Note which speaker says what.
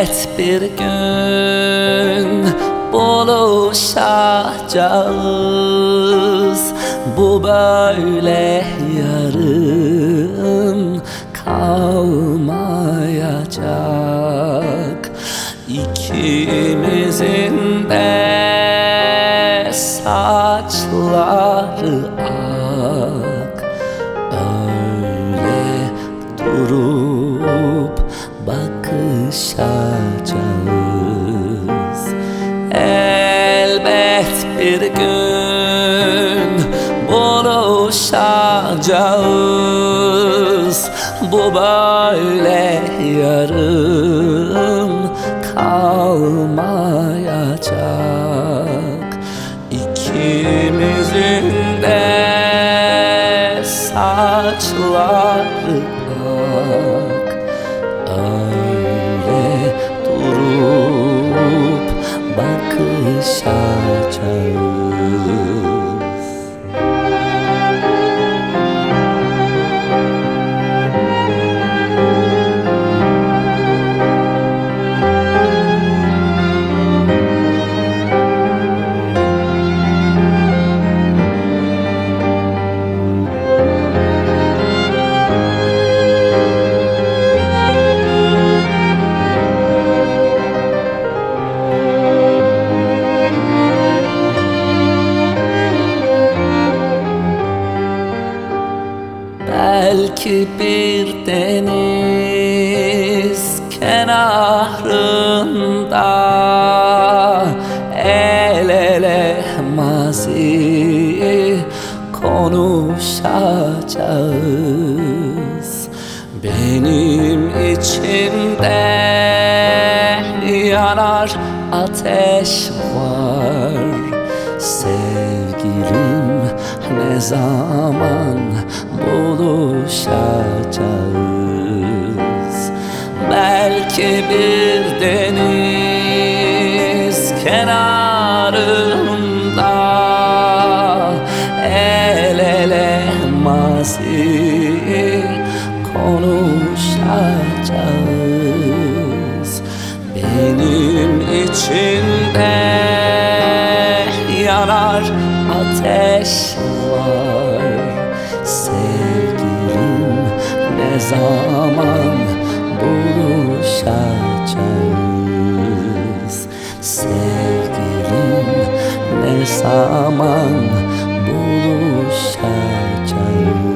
Speaker 1: Elbet bir gün buluşacağız. Bu böyle yarım kalmayacak. İkimizin de saçları ak. Öyle durup bakışacağız. Elbet bir gün buluşacağız. Bu böyle yarım kalmayacak. İkimizin de saçları ak. Öyle durup bakışacağız. Belki bir deniz kenarında el ele mazi konuşacağız. Benim içimde yanar ateş var. Sevgilim, ne zaman buluşacağız? Belki bir deniz kenarında el ele mazi konuşacağız. Benim içimde yanar ateş var. Sevgilim, ne zaman buluşacağız? Sevgilim, ne zaman buluşacağız?